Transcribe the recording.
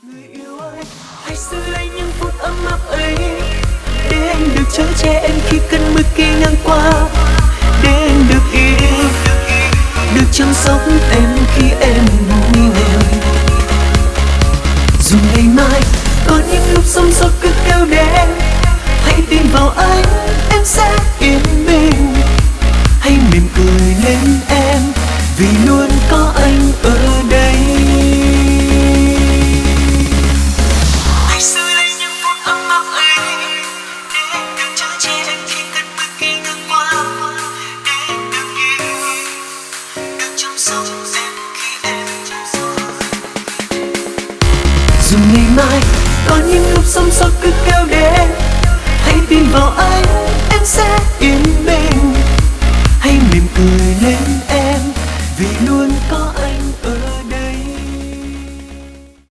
Người yêu ơi, hãy giữ lấy những phút ấm áp ấy, để anh được chở che em khi cơn mưa kia ngang qua, để anh được yêu, được chăm sóc em khi em ngủ nghèo. Dù ngày mai có những lúc sóng gió cứ kéo đến, hãy tin vào anh, em sẽ yên bình. Hãy mỉm cười lên em, vì luôn có anh ở đây. Hãy giữ lấy những phút ấm áp ấy, để anh được chở che em khi cơn mưa kia ngang qua, để anh được yêu, được chăm sóc em khi em dù ngày mai có những lúc sóng gió cứ kéo đến, hãy tin vào anh, em sẽ yên bình. Hãy mỉm cười lên em, vì luôn có anh ở